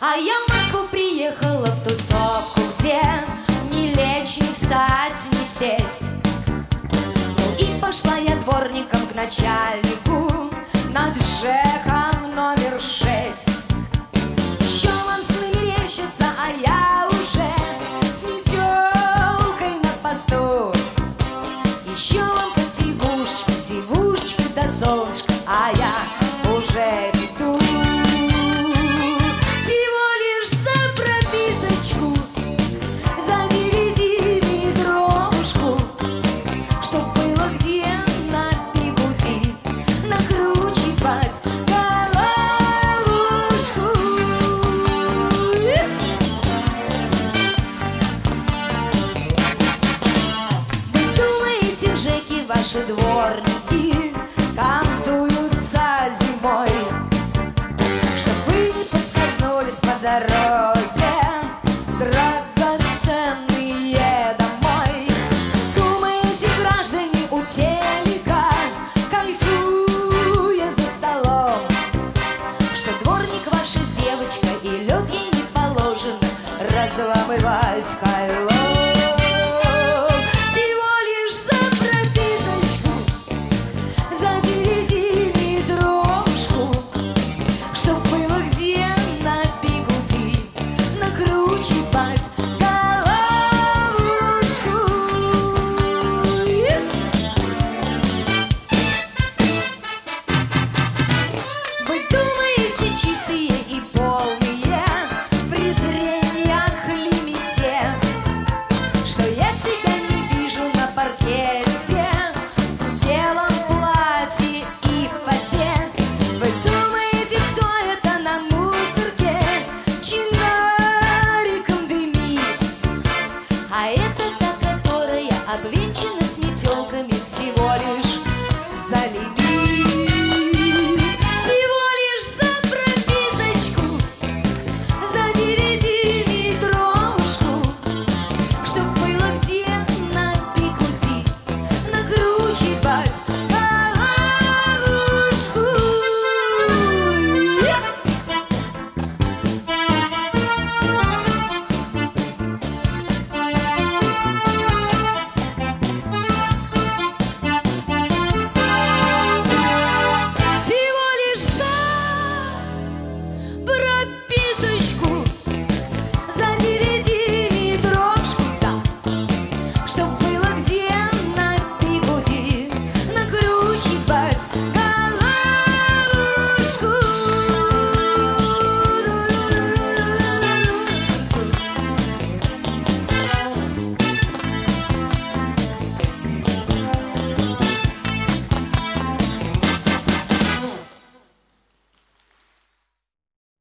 А я в Москву приехала в тусовку, где ни лечь, ни встать, ни сесть. Ну и пошла я дворником к начальнику над ЖЭКом номер 6. Еще вам сны мерещатся, а я уже с метелкой на посту. Еще вам потягушечки, зевушечки до солнышка, а я уже иду. Всего лишь за прописочку, за DVD дровушку, чтоб было где на бигуди накручивать головушку. Вы думаете, в ЖЭКе ваши дворники кантуются зимой, чтоб вы не подскользнулись по дороге, драгоценные, домой? Думаете, граждане, у телека, кайфуя за столом, что дворник ваша девочка и лед ей не положено разламывать